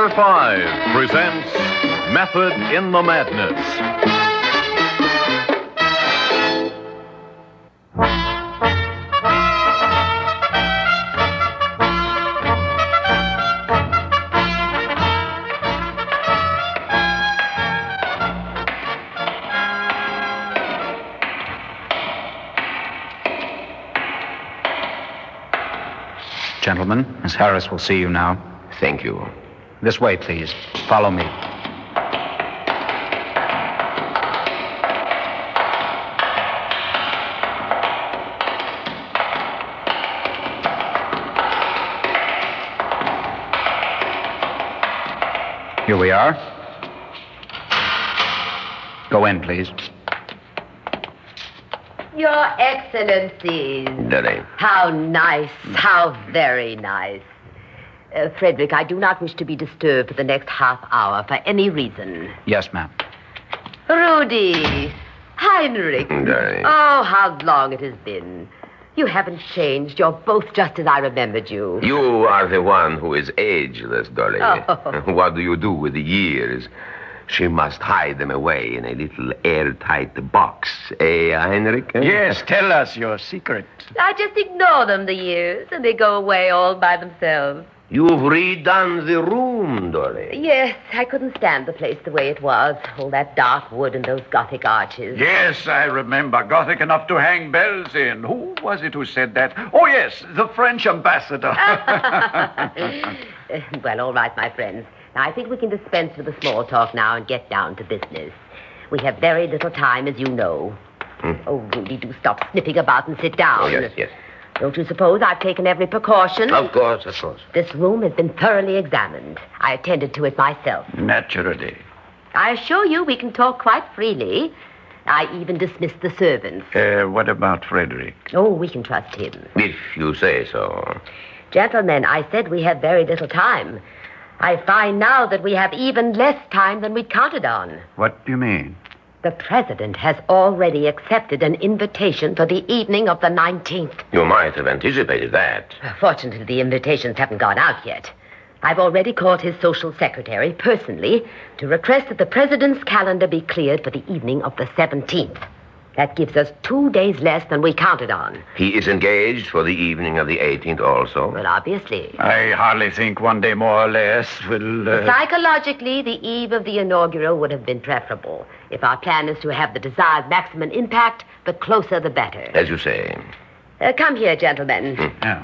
Number 5 presents Method in the Madness. Gentlemen, Miss Harris will see you now. Thank you. This way, please. Follow me. Here we are. Go in, please. Your Excellencies. Dolly. How nice, how very nice. Frederick, I do not wish to be disturbed for the next half hour for any reason. Yes, ma'am. Rudy. Heinrich. Dolly. Oh, how long it has been. You haven't changed. You're both just as I remembered you. You are the one who is ageless, Dolly. Oh. What do you do with the years? She must hide them away in a little airtight box. Heinrich? Yes, tell us your secret. I just ignore them, the years, and they go away all by themselves. You've redone the room, Dolly. Yes, I couldn't stand the place the way it was. All that dark wood and those Gothic arches. Yes, I remember. Gothic enough to hang bells in. Who was it who said that? Oh, yes, the French ambassador. Well, all right, my friends. Now, I think we can dispense with the small talk now and get down to business. We have very little time, as you know. Oh, Rudy, do stop sniffing about and sit down. Oh, yes, yes. Don't you suppose I've taken every precaution? Of course, of course. This room has been thoroughly examined. I attended to it myself. Naturally. I assure you we can talk quite freely. I even dismissed the servants. What about Frederick? Oh, we can trust him. If you say so. Gentlemen, I said we have very little time. I find now that we have even less time than we'd counted on. What do you mean? The president has already accepted an invitation for the evening of the 19th. You might have anticipated that. Fortunately, the invitations haven't gone out yet. I've already called his social secretary personally to request that the president's calendar be cleared for the evening of the 17th. That gives us 2 days less than we counted on. He is engaged for the evening of the 18th also. Well, obviously. I hardly think 1 day more or less will... Psychologically, the eve of the inaugural would have been preferable. If our plan is to have the desired maximum impact, the closer the better. As you say. Come here, gentlemen. Yeah.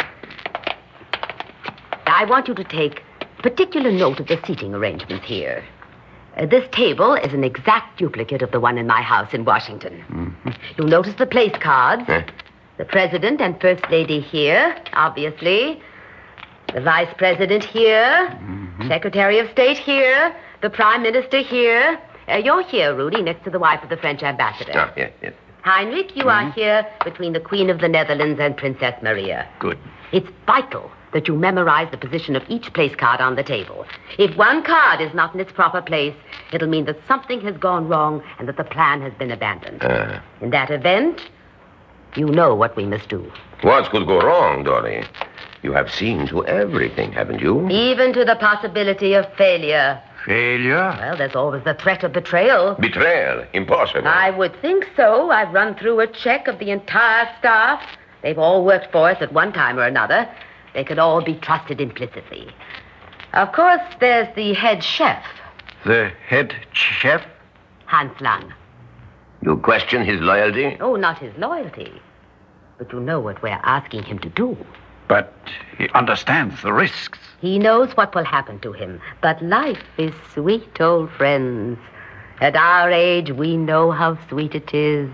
I want you to take particular note of the seating arrangements here. This table is an exact duplicate of the one in my house in Washington. Mm-hmm. You'll notice the place cards. The president and first lady here, obviously. The vice president here. Mm-hmm. Secretary of State here. The prime minister here. You're here, Rudy, next to the wife of the French ambassador. Ah, yes, yes. Heinrich, you are here between the Queen of the Netherlands and Princess Maria. Good. It's vital that you memorize the position of each place card on the table. If one card is not in its proper place, it'll mean that something has gone wrong and that the plan has been abandoned. In that event, you know what we must do. What could go wrong, Dolly? You have seen to everything, haven't you? Even to the possibility of failure. Failure? Well, there's always the threat of betrayal. Betrayal? Impossible. I would think so. I've run through a check of the entire staff. They've all worked for us at one time or another. They could all be trusted implicitly. Of course, there's the head chef. The head chef? Hans Lang. You question his loyalty? Oh, not his loyalty. But you know what we're asking him to do. But he understands the risks. He knows what will happen to him. But life is sweet, old friends. At our age, we know how sweet it is.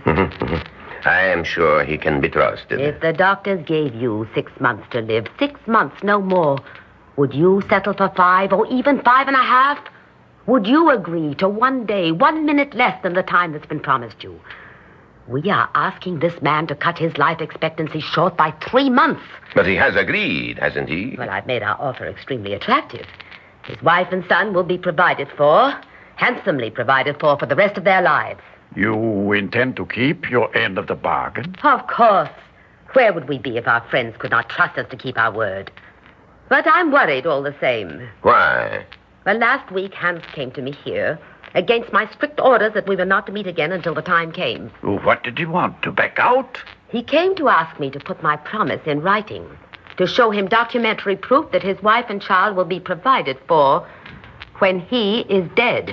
I am sure he can be trusted. If the doctors gave you 6 months to live, 6 months, no more, would you settle for 5 or even 5.5? Would you agree to 1 day, 1 minute less than the time that's been promised you? We are asking this man to cut his life expectancy short by 3 months. But he has agreed, hasn't he? Well, I've made our offer extremely attractive. His wife and son will be provided for, handsomely provided for the rest of their lives. You intend to keep your end of the bargain? Of course. Where would we be if our friends could not trust us to keep our word? But I'm worried all the same. Why? Well, last week, Hans came to me here against my strict orders that we were not to meet again until the time came. What did he want? To back out? He came to ask me to put my promise in writing, to show him documentary proof that his wife and child will be provided for when he is dead.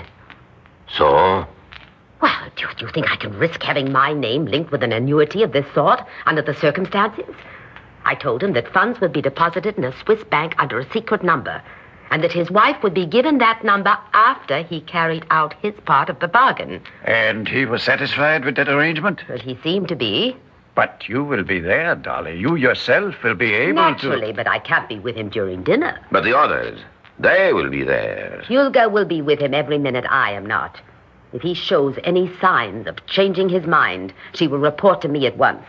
So? Well, do you think I can risk having my name linked with an annuity of this sort under the circumstances? I told him that funds would be deposited in a Swiss bank under a secret number, and that his wife would be given that number after he carried out his part of the bargain. And he was satisfied with that arrangement? Well, he seemed to be. But you will be there, Dolly. You yourself will be able Naturally, but I can't be with him during dinner. But the others, they will be there. Hulga will be with him every minute I am not. If he shows any signs of changing his mind, she will report to me at once.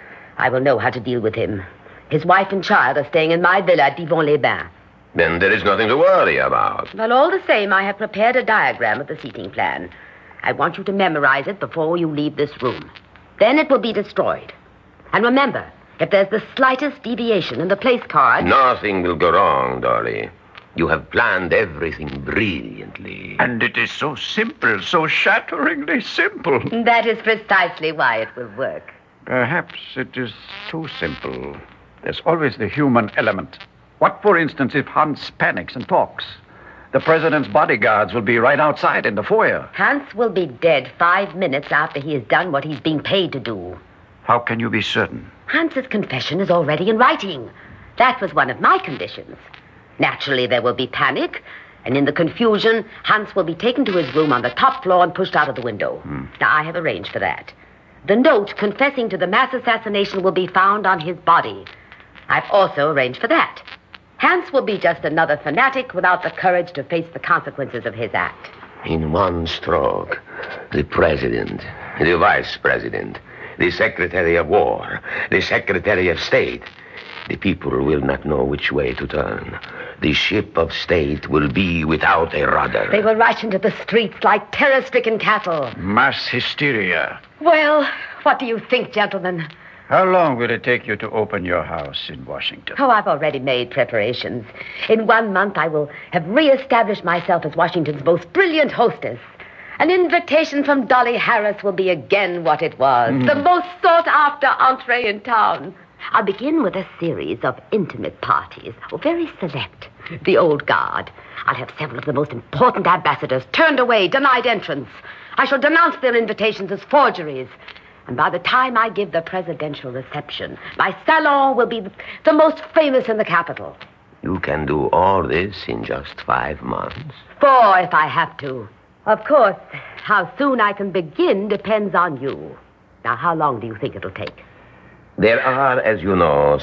I will know how to deal with him. His wife and child are staying in my villa at Divonne-les-Bains. Then there is nothing to worry about. Well, all the same, I have prepared a diagram of the seating plan. I want you to memorize it before you leave this room. Then it will be destroyed. And remember, if there's the slightest deviation in the place card... Nothing will go wrong, Dolly. You have planned everything brilliantly. And it is so simple, so shatteringly simple. That is precisely why it will work. Perhaps it is too simple. There's always the human element. What, for instance, if Hans panics and talks? The president's bodyguards will be right outside in the foyer. Hans will be dead 5 minutes after he has done what he's being paid to do. How can you be certain? Hans's confession is already in writing. That was one of my conditions. Naturally, there will be panic, and in the confusion, Hans will be taken to his room on the top floor and pushed out of the window. Now, I have arranged for that. The note confessing to the mass assassination will be found on his body. I've also arranged for that. Hans will be just another fanatic without the courage to face the consequences of his act. In one stroke, the president, the vice president, the secretary of war, the secretary of state. The people will not know which way to turn. The ship of state will be without a rudder. They will rush into the streets like terror-stricken cattle. Mass hysteria. Well, what do you think, gentlemen? How long will it take you to open your house in Washington? Oh, I've already made preparations. In 1 month, I will have reestablished myself as Washington's most brilliant hostess. An invitation from Dolly Harris will be again what it was. The most sought-after entree in town. I'll begin with a series of intimate parties. Oh, very select. The old guard. I'll have several of the most important ambassadors turned away, denied entrance. I shall denounce their invitations as forgeries. And by the time I give the presidential reception, my salon will be the most famous in the capital. You can do all this in just 5 months. 4 if I have to. Of course, how soon I can begin depends on you. Now, how long do you think it'll take? There are, as you know,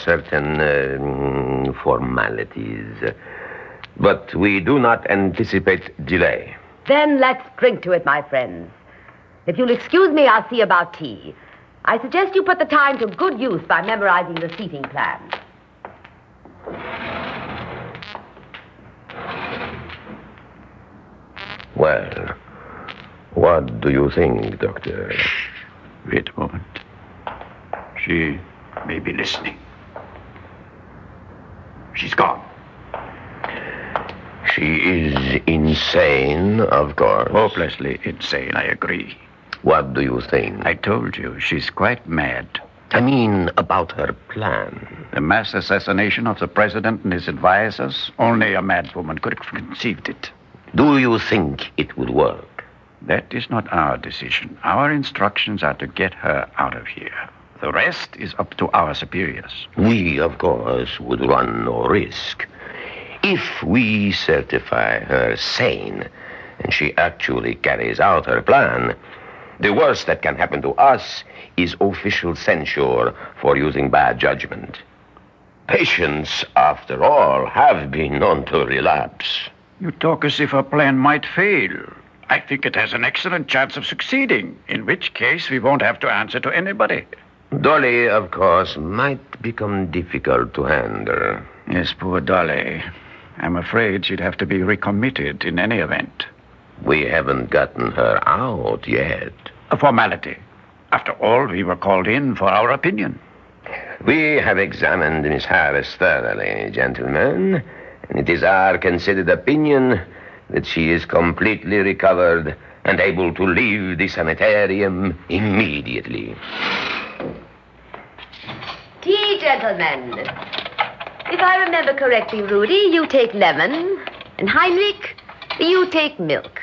certain formalities. But we do not anticipate delay. Then let's drink to it, my friends. If you'll excuse me, I'll see about tea. I suggest you put the time to good use by memorizing the seating plan. Well, what do you think, Doctor? Wait a moment. She may be listening. She's gone. She is insane, of course. Hopelessly insane, I agree. What do you think? I told you, she's quite mad. I mean, about her plan. The mass assassination of the president and his advisors, only a mad woman could have conceived it. Do you think it will work? That is not our decision. Our instructions are to get her out of here. The rest is up to our superiors. We, of course, would run no risk. If we certify her sane and she actually carries out her plan, the worst that can happen to us is official censure for using bad judgment. Patients, after all, have been known to relapse. You talk as if our plan might fail. I think it has an excellent chance of succeeding, in which case we won't have to answer to anybody. Dolly, of course, might become difficult to handle. Yes, poor Dolly. I'm afraid she'd have to be recommitted in any event. We haven't gotten her out yet. A formality. After all, we were called in for our opinion. We have examined Miss Harris thoroughly, gentlemen, and it is our considered opinion that she is completely recovered and able to leave the sanitarium immediately. Tea, gentlemen. If I remember correctly, Rudy, you take lemon, and Heinrich, you take milk.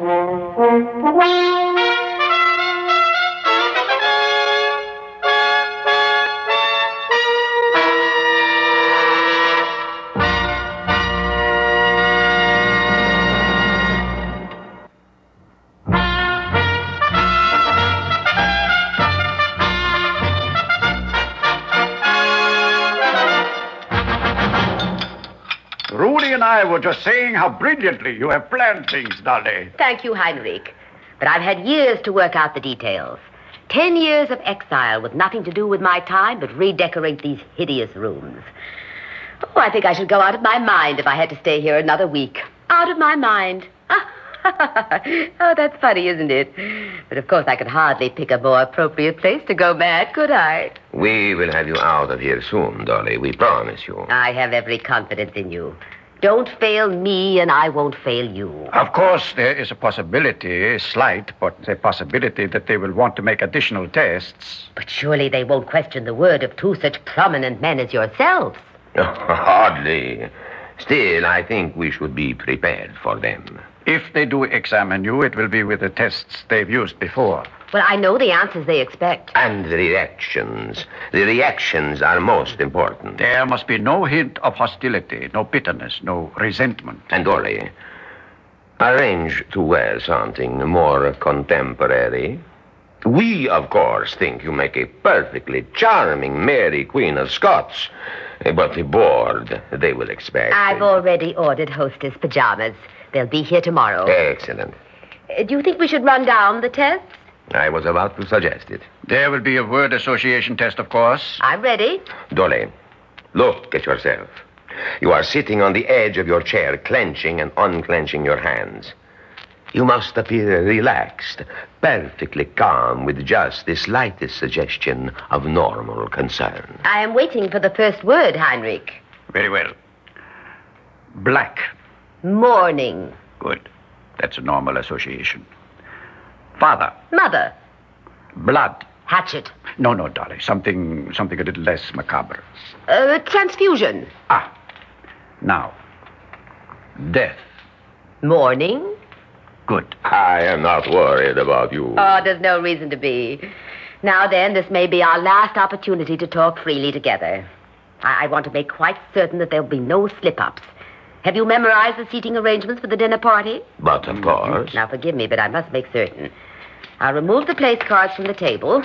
Rudy and I were just saying how brilliantly you have planned things, Dolly. Thank you, Heinrich. But I've had years to work out the details. 10 years of exile with nothing to do with my time but redecorate these hideous rooms. Oh, I think I should go out of my mind if I had to stay here another week. Out of my mind. Oh, that's funny, isn't it? But of course I could hardly pick a more appropriate place to go mad, could I? We will have you out of here soon, Dolly. We promise you. I have every confidence in you. Don't fail me, and I won't fail you. Of course, there is a possibility, slight, but a possibility that they will want to make additional tests. But surely they won't question the word of two such prominent men as yourselves. Hardly. Still, I think we should be prepared for them. If they do examine you, it will be with the tests they've used before. Well, I know the answers they expect. And the reactions. The reactions are most important. There must be no hint of hostility, no bitterness, no resentment. And Dolly, arrange to wear something more contemporary. We, of course, think you make a perfectly charming Mary Queen of Scots. But the board, they will expect. I've already ordered hostess pajamas. They'll be here tomorrow. Excellent. Do you think we should run down the tests? I was about to suggest it. There will be a word association test, of course. I'm ready. Dolly, look at yourself. You are sitting on the edge of your chair, clenching and unclenching your hands. You must appear relaxed, perfectly calm, with just the slightest suggestion of normal concern. I am waiting for the first word, Heinrich. Very well. Black. Morning. Good. That's a normal association. Father. Mother. Blood. Hatchet. No, Dolly. Something a little less macabre. Transfusion. Now. Death. Morning. Good. I am not worried about you. Oh, there's no reason to be. Now then, this may be our last opportunity to talk freely together. I want to make quite certain that there'll be no slip-ups. Have you memorized the seating arrangements for the dinner party? But of course. Now, forgive me, but I must make certain. I'll remove the place cards from the table.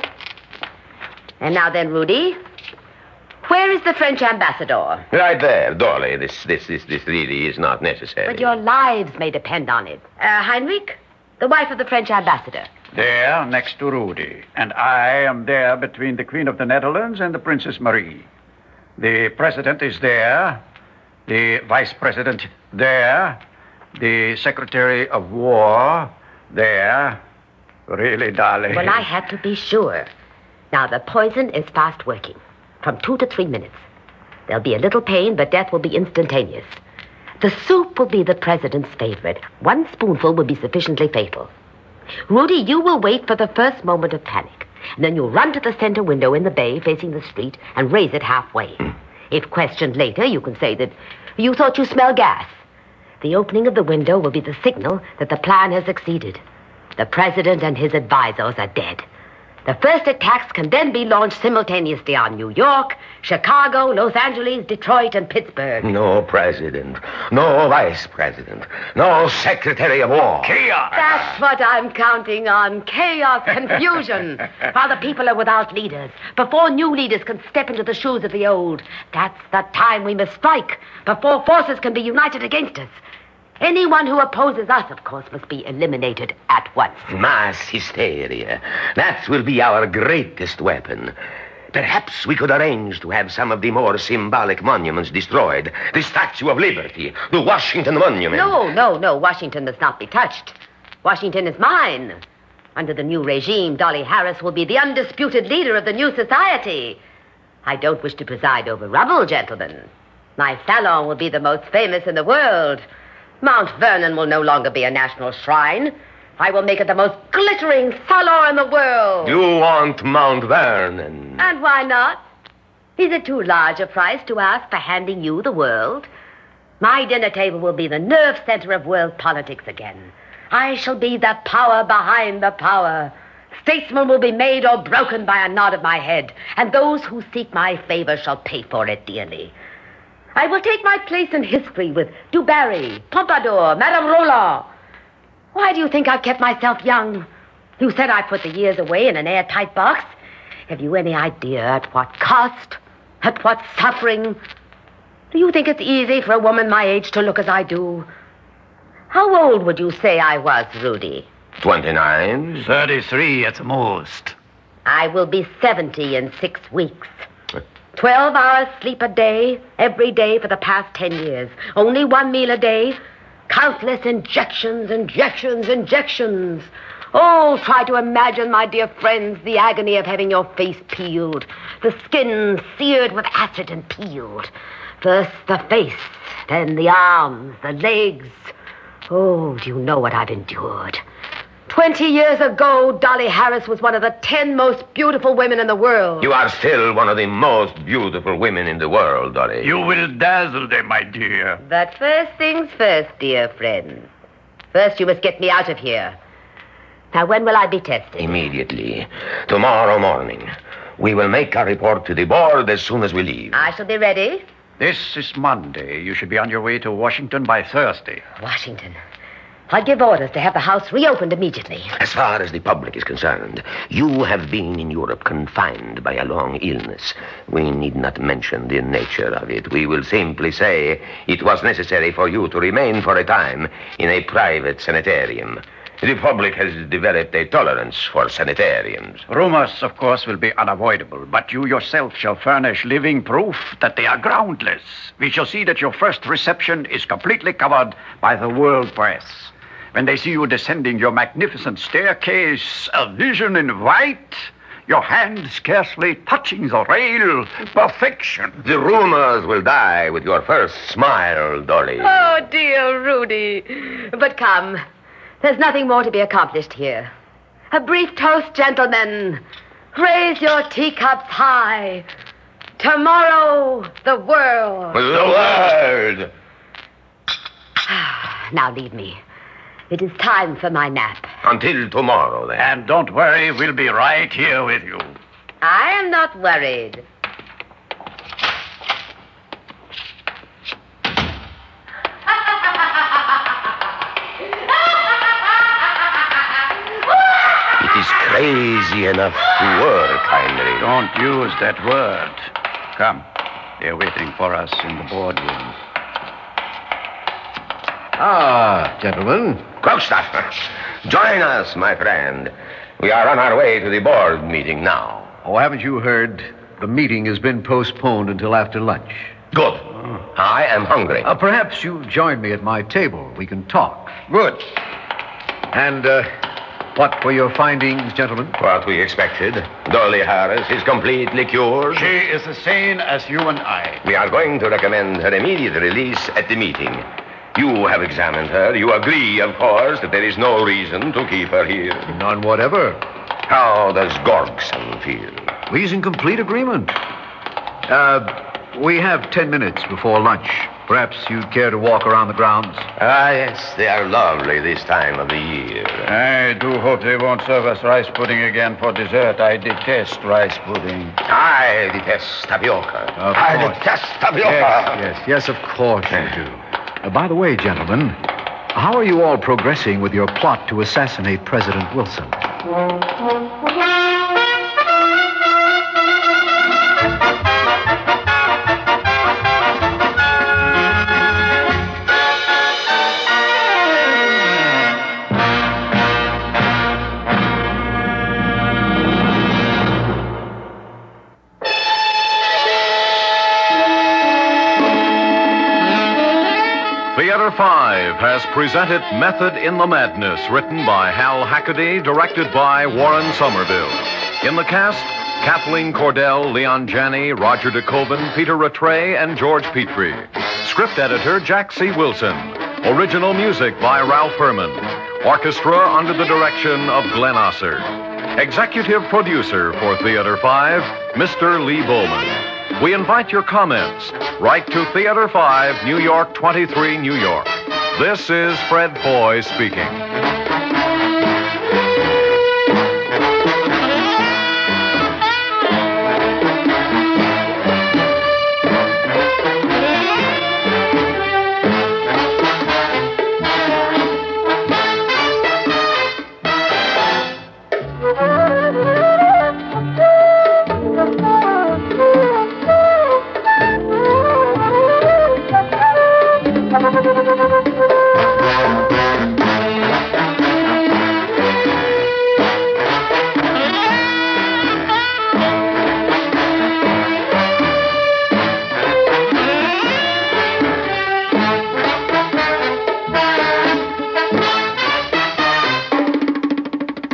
And now then, Rudy, where is the French ambassador? Right there, Dolly. This really is not necessary. But your lives may depend on it. Heinrich, the wife of the French ambassador. There, next to Rudy. And I am there between the Queen of the Netherlands and the Princess Marie. The president is there. The vice president there. The secretary of war there. Really, Dolly. Well, I had to be sure. Now, the poison is fast working. From 2 to 3 minutes. There'll be a little pain, but death will be instantaneous. The soup will be the president's favorite. 1 spoonful will be sufficiently fatal. Rudy, you will wait for the first moment of panic. And then you'll run to the center window in the bay facing the street and raise it halfway. If questioned later, you can say that you thought you smelled gas. The opening of the window will be the signal that the plan has succeeded. The president and his advisors are dead. The first attacks can then be launched simultaneously on New York, Chicago, Los Angeles, Detroit, and Pittsburgh. No president, no vice president, no secretary of war. Chaos! That's what I'm counting on. Chaos, confusion. While the people are without leaders, before new leaders can step into the shoes of the old. That's the time we must strike, before forces can be united against us. Anyone who opposes us, of course, must be eliminated at once. Mass hysteria. That will be our greatest weapon. Perhaps we could arrange to have some of the more symbolic monuments destroyed. The Statue of Liberty, the Washington Monument. No. Washington must not be touched. Washington is mine. Under the new regime, Dolly Harris will be the undisputed leader of the new society. I don't wish to preside over rubble, gentlemen. My salon will be the most famous in the world. Mount Vernon will no longer be a national shrine. I will make it the most glittering salon in the world. You want Mount Vernon? And why not? Is it too large a price to ask for handing you the world? My dinner table will be the nerve center of world politics again. I shall be the power behind the power. Statesmen will be made or broken by a nod of my head, and those who seek my favor shall pay for it dearly. I will take my place in history with Du Barry, Pompadour, Madame Roland. Why do you think I've kept myself young? You said I put the years away in an airtight box. Have you any idea at what cost? At what suffering? Do you think it's easy for a woman my age to look as I do? How old would you say I was, Rudy? 29. 33 at the most. I will be 70 in 6 weeks. 12 hours sleep a day, every day for the past 10 years. Only 1 meal a day. Countless injections. Oh, try to imagine, my dear friends, the agony of having your face peeled. The skin seared with acid and peeled. First the face, then the arms, the legs. Oh, do you know what I've endured? 20 years ago, Dolly Harris was one of the 10 most beautiful women in the world. You are still one of the most beautiful women in the world, Dolly. You will dazzle them, my dear. But first things first, dear friend. First, you must get me out of here. Now, when will I be tested? Immediately. Tomorrow morning. We will make our report to the board as soon as we leave. I shall be ready. This is Monday. You should be on your way to Washington by Thursday. Washington. I'll give orders to have the house reopened immediately. As far as the public is concerned, you have been in Europe confined by a long illness. We need not mention the nature of it. We will simply say it was necessary for you to remain for a time in a private sanitarium. The public has developed a tolerance for sanitariums. Rumors, of course, will be unavoidable, but you yourself shall furnish living proof that they are groundless. We shall see that your first reception is completely covered by the world press. When they see you descending your magnificent staircase, a vision in white, your hand scarcely touching the rail, perfection. The rumors will die with your first smile, Dolly. Oh, dear Rudy. But come, there's nothing more to be accomplished here. A brief toast, gentlemen. Raise your teacups high. Tomorrow, the world. The world. Now leave me. It is time for my nap. Until tomorrow, then. And don't worry, we'll be right here with you. I am not worried. It is crazy enough to work, Heinrich. Don't use that word. Come. They're waiting for us in the boardroom. Ah, gentlemen. Krogstad, join us, my friend. We are on our way to the board meeting now. Oh, haven't you heard? The meeting has been postponed until after lunch. Good. I am hungry. Perhaps you join me at my table. We can talk. Good. And, what were your findings, gentlemen? What we expected. Dolly Harris is completely cured. She is as sane as you and I. We are going to recommend her immediate release at the meeting. You have examined her. You agree, of course, that there is no reason to keep her here. None whatever. How does Gorgson feel? He's in complete agreement. We have 10 minutes before lunch. Perhaps you'd care to walk around the grounds? Ah, yes, they are lovely this time of the year. I do hope they won't serve us rice pudding again for dessert. I detest rice pudding. I detest tapioca. Of I course. detest tapioca. Yes, of course you do. By the way, gentlemen, how are you all progressing with your plot to assassinate President Wilson? Theater 5 has presented Method in the Madness, written by Hal Hackaday, directed by Warren Somerville. In the cast, Kathleen Cordell, Leon Janney, Roger DeKoven, Peter Rattray, and George Petrie. Script editor, Jack C. Wilson. Original music by Ralph Herman. Orchestra under the direction of Glenn Osser. Executive producer for Theater 5, Mr. Lee Bowman. We invite your comments. Write to Theater 5, New York 23, New York. This is Fred Foy speaking.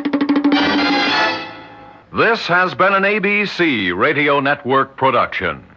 This has been an ABC Radio Network production.